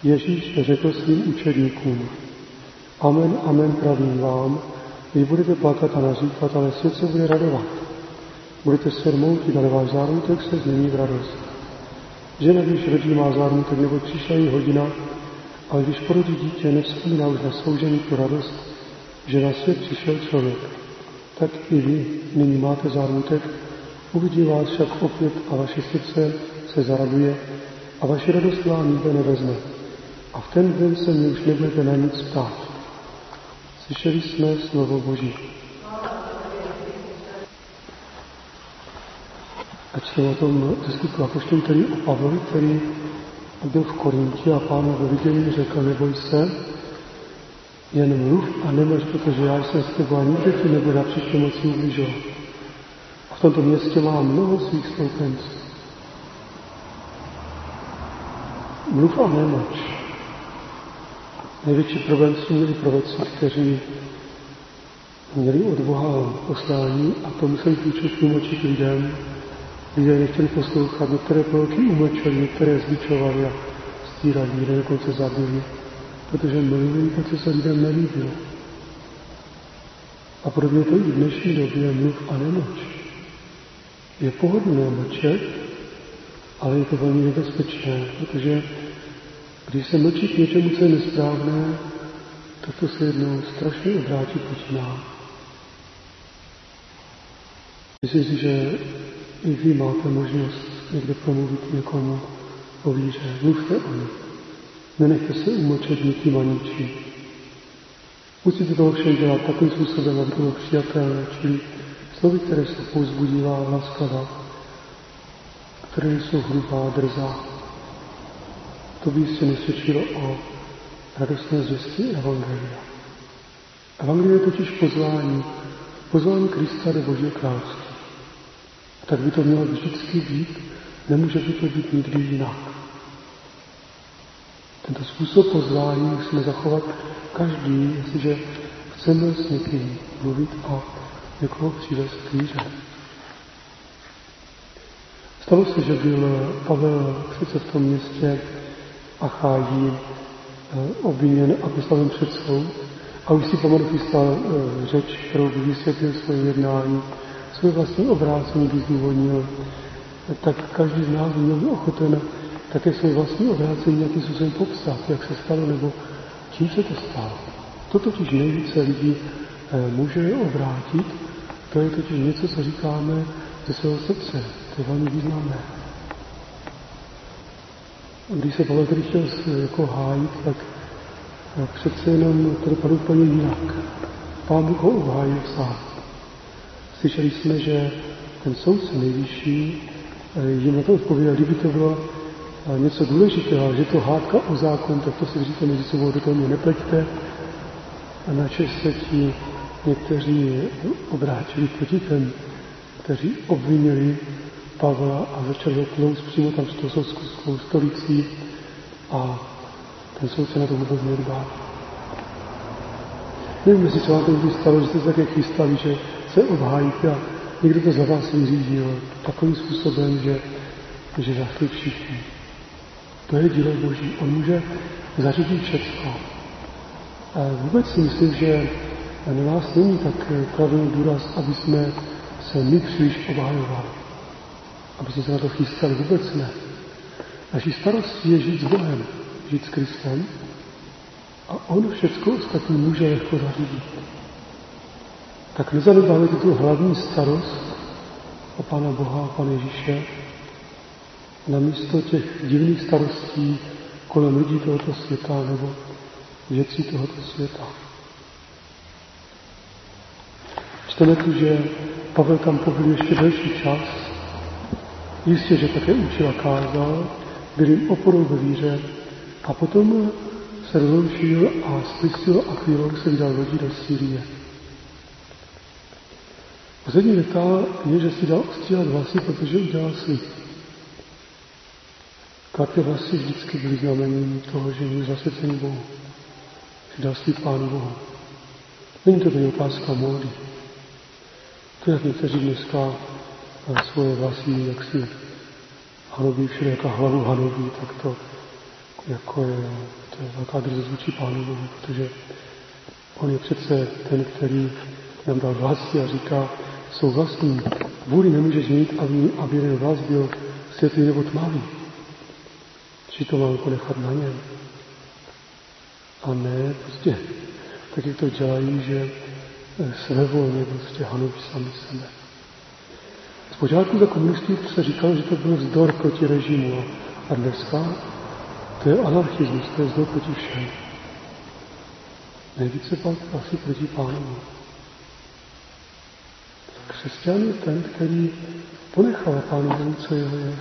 Ježíš řekl svým učedníkům: Amen, amen, pravím vám, vy budete plakat a naříkat, ale svět se bude radovat. Budete se rmoutit, ale váš zármutek se změní v radost. Žena, když rodí, má zármutek, nebo přišla její hodina, ale když porodí dítě, nevzpomíná už na svou ženu tu radost, že na svět přišel člověk. Tak i vy nyní máte zármutek, uvidí vás však opět a vaše srdce se zaraduje a vaše radost vám nikdo nevezme. A v ten den se mě už nebudete na nic ptát. Slyšeli jsme slovo Boží. A čteme o tom ze skutku apoštolů, který o Pavlovi, který byl v Korintě a Pán ve vidění řekl: neboj se, jen mluv a nemlč, protože já jsem s tebou a nikdo ti nebude na příště moci ubližovat. A v tomto městě má mnoho svých stoupenců. Mluv a nemlč. Největší problém s tím měli proroci, kteří měli od Boha poslání a to museli tlumočit lidem. Lidé nechtěli poslouchat, některé proroky umlčeli, některé zbičovali a stírali, někde dokonce zabili, protože mluvili to, co se lidem nelíbilo. A podobně to i v dnešní době mluv a nemlč. Je pohodlné mlčet, ale je to velmi nebezpečné, protože když se mlčí k něčemu, co je nesprávné, tak to se jednou strašně obrátí proti nám. Myslím si, že i vy máte možnost někde promluvit někomu o víře. Mluvte o ní. Nenechte se umlčet nikým a ničím. Musíte to ovšem dělat takovým způsobem, aby to bylo přijatelné, čili slovy, které jsou povzbudivá, laskavá, které jsou hrubá, drzá. To by jistě nesvědčilo o radostné zvěsti evangelia. Evangelie je totiž pozvání Krista do Božího království. Tak by to mělo vždycky být, nemůže by to být nikdy jinak. Tento způsob pozvání musíme zachovat každý, jestliže chceme s někým mluvit a někoho přivést k víře. Stalo se, že byl Pavel přece v tom městě Achájí obviněn a postaven před soud a už si pomalu chystal řeč, kterou by vysvětlil svoje jednání, své vlastní obrácení by zdůvodnil, tak každý z nás měl by ochoten také své vlastní obrácení nějakým způsobem popsat, jak se stalo nebo čím se to stalo. To totiž nejvíce lidí může obrátit, to je totiž něco, co říkáme ze svého srdce, to je velmi významné. Když se Pavel tedy chtěl jako hájit, tak přece jenom to dopadlo úplně jinak. Pán Bůh ho obhájil sám. Slyšeli jsme, že ten soudce nejvyšší jim na to odpověděl, kdyby to bylo něco důležitého, že to hádka o zákon, tak to si říkáte mezi sebou, do toho mě nepleťte. A načež se ti někteří obrátili proti těm, kteří obvinili Pavla a začali ho tlouct přímo tam s tou soudcovskou stolicí a ten soudce na to vůbec nedbá. Nevím, jestli se vám to někdy stalo, že jste se také chystali, že se obhájíte a někdo to za vás vyřídil takovým způsobem, že zašli všichni. To je dílo Boží. On může zařídit všechno. A vůbec si myslím, že na nás není tak kladen důraz, aby jsme se my příliš obhajovali. Aby jsme se na to chystali. Vůbec ne. Naší starostí je žít s Bohem, žít s Kristem a on všechno ostatní může lehko zařídit. Tak nezanedbáme tu hlavní starost o Pána Boha, o Pána Ježíše, namísto těch divných starostí kolem lidí tohoto světa nebo věcí tohoto světa. Čteme tu, že Pavel tam pobyl ještě delší čas, jistě, že také učil a kázal, byl jim oporou ve víře a potom se rozloučil a s Priscilou a Aquilou se vydal lodí do Sýrie. Poslední věta je, že si dal ostříhat vlasy, protože udělal slib. Krátké vlasy vždycky byly znamením toho, že byl zasvěcený Bohu. Že dal slib Pánu Bohu. Není to tedy otázka módy. To, jak někteří dneska svoje vlasy jaksi hanobí všude, jaká hlavu hanobí, tak to jako to je velká drzost vůči Pánu Bohu, protože on je přece ten, který nám dal vlasti a říká, svou vlastní vůli nemůžeš mít, aby jeden vás byl světlý nebo tmavý. Či to máme ponechat na něm. A ne prostě, tak jak to dělají, že svévolně prostě hanobí sami sebe. Zpočátku za komunistů se říkalo, že to byl vzdor proti režimu a dneska to je anarchismus, to je vzdor proti všem. Nejvíce pak asi proti Pánu. Křesťan je ten, který ponechal Pánu Bohu, co jeho je.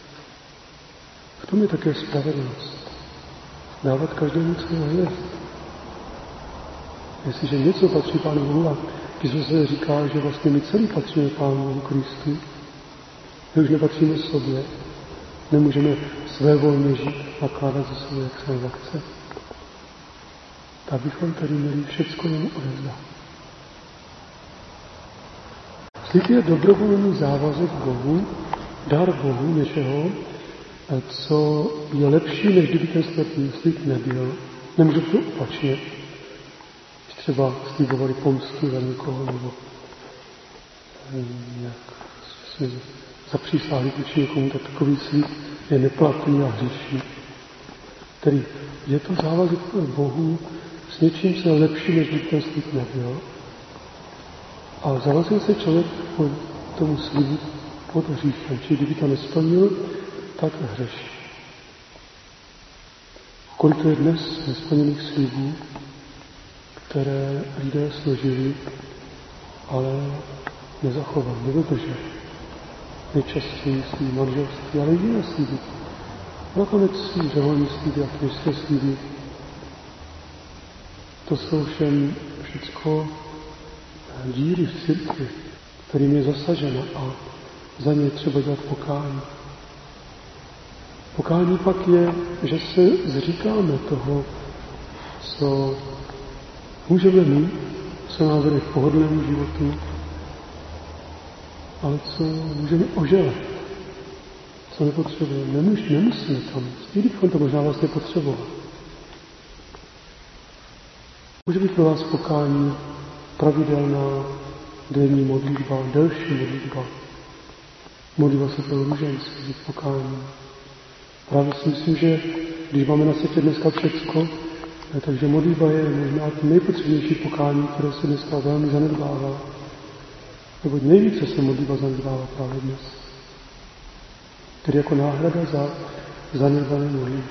V tom je také spravedlnost. Dávat každému, co jeho je. Jestliže něco patří Pánu Bohu, a když se říká, že vlastně my celý patříme Pánu Bohu Kristu, my už nepatříme sobě, nemůžeme svévolně žít, nakládat ze sobě, jak se zachce, tak bychom tady měli všecko jemu odevzdat. Slib je dobrovolný závazek Bohu, dar Bohu něčeho, co je lepší, než kdyby ten slib nebyl. Nemůže to opačně. Třeba slibovali pomstu za někoho, nebo nějak jsme zapřísáhli vůči někomu, tak takový slib je neplatný a hříšný. Tedy je to závazek Bohu s něčím, co je lepší, než kdyby ten slib nebyl. A zavazil se člověk po tomu slibu pod hříchem. Čili kdyby to nesplnil, tak hřeší. Kolik to je dnes nesplněných slibů, které lidé složili, ale nezachovali, nedodrželi. Nejčastěji svý manželství, ale i jiné sliby. Nakonec svý řeholní sliby a kněžské sliby. To jsou všem všecko díry v církvi, kterým je zasažena a za ně třeba dělat pokání. Pokání pak je, že se zříkáme toho, co můžeme mít, co nás vede k pohodlnému životu, ale co můžeme oželet, co nepotřebujeme. Nemusíme tam, i bychom to možná vlastně potřebovali. Může být pro vás pokání pravidelná denní modlitba, delší modlitba. Modlitba se pro růženství, pokání. Právě si myslím, že když máme na světě dneska všecko, takže modlitba je možná to nejpotřebnější pokání, které se dneska velmi zanedbává. Neboť nejvíce se modlitba zanedbává právě dnes. Tedy jako náhrada za zanedbané modlitby.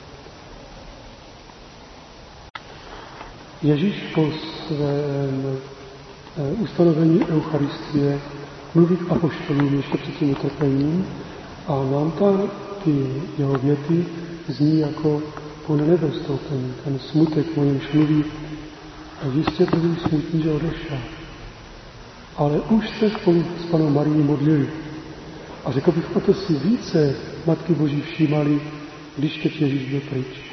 Ježíš po svém ustanovení Eucharistie mluví k apoštolům ještě před tím utrpením a nám tam ty jeho věty zní jako po nedostoupení. Ten smutek, o němž mluví, jistě byl smutný, že odešel. Ale už se spolu s Panou Marií modlili. A řekl bych, o to si více Matky Boží všímali, když teď Ježíš byl pryč.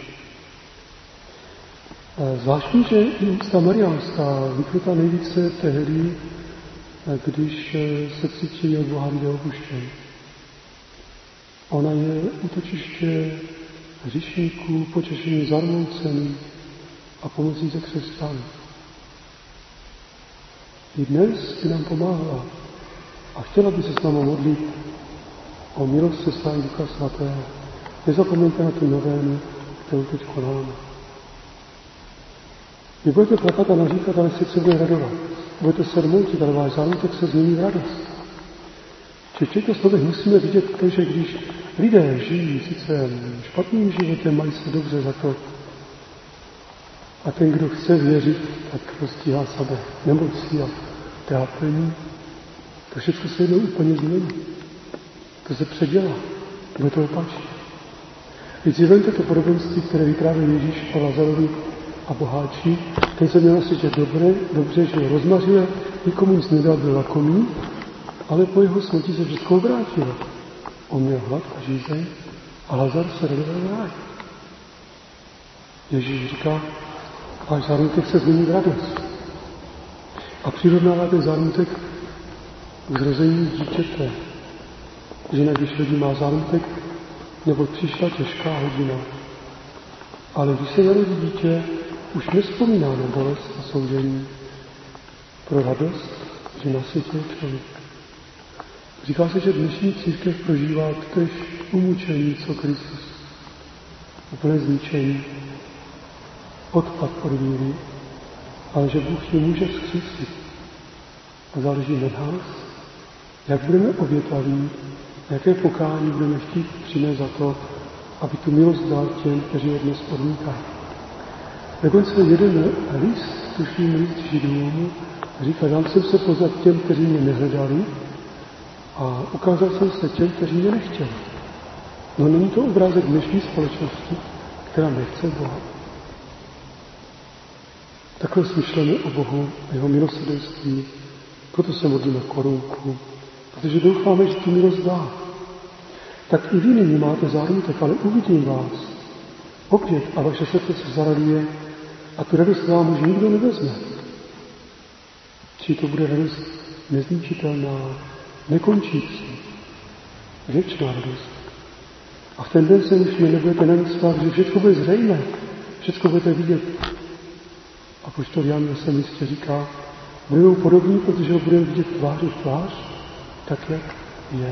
Zvláštní, že i úcta mariánská vypnutá nejvíce tehdy, když se cítí od Boha lidé opuštění. Ona je útočiště hříšníků, potěšení zarmoucený a pomocí ze křesťanů. I dnes by nám pomáhala a chtěla by se s námi modlit o milost seslání Ducha Svatého. Nezapomeňte na tu novénu, kterou teď konáme. Vy budete plakat a naříkat, ale srdce bude radovat. Budete se rmoutit, ale váš zárutek se změní v radost. Čili v těchto slovech musíme vidět to, že když lidé žijí sice špatným životem, mají se dobře za to. A ten, kdo chce věřit, tak roztíhá sebe nemocí a trápení. To všechno se jednou úplně změní. To se předělá. Bude to opačně. Když si vemte to podobenství, které vyprávěl Ježíš o Lazarovi a boháči, ten se měl asi dobře, že rozmařil, nikomu nic nedal, byl lakomý, ale po jeho smrti se všechno obrátilo. On měl hlad a žízeň a Lazar se radoval v ráji. Ježíš říká, váš zárutek se změní v radost. A přirovnává ten zárutek k zrození dítěte. Že když lidí má zárutek, nebo přišla těžká hodina, Ale když se narodí dítě, už nevzpomíná na bolest a soužení. Pro radost, že na světě je člověk. Říká se, že dnešní církev prožívá totéž umučení, co Kristus. Úplné zničení, odpad od víry, ale že Bůh ji může vzkřísit. A záleží na nás, jak budeme obětaví, jaké pokání budeme chtít přinést za to, aby tu milost dal těm, kteří ho dnes odmítají. Dokonce jeden list, tuším list Židům, říká, dám jsem se poznat těm, kteří mě nehledali a ukázal jsem se těm, kteří mě nechtěli. No není to obrázek dnešní společnosti, která nechce Boha. Takhle smýšlíme o Bohu, o jeho milosrdenství, proto se modlíme korunku, protože doufáme, že tu milost dá. Tak i vy nyní máte zárutek, ale uvidím vás. Opět a vaše srdce se zaraduje a tu radost vám už nikdo nevezme. Či to bude radost nezničitelná, nekončící, věčná radost. A v ten den se už mě nebudete na nic spát, že všechno bude zřejmé, všechno budete vidět. A apoštol Jan ve svém listě říká, budeme podobní, protože ho budeme vidět tváří v tvář, tak jak je.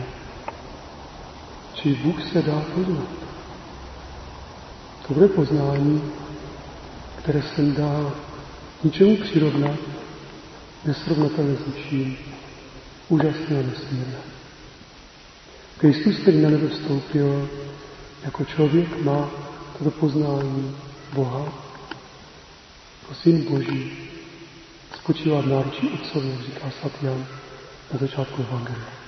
Či Bůh se dá poznat. To bude poznání, které se dá ničemu přirovnat, nesrovnatelné s ničím, úžasné a nesmírné. Kristus, který na nebe vstoupil, jako člověk má toto poznání Boha, jako syn Boží, spočívá v náručí Otcovi, říká svatý Jan na začátku evangelia.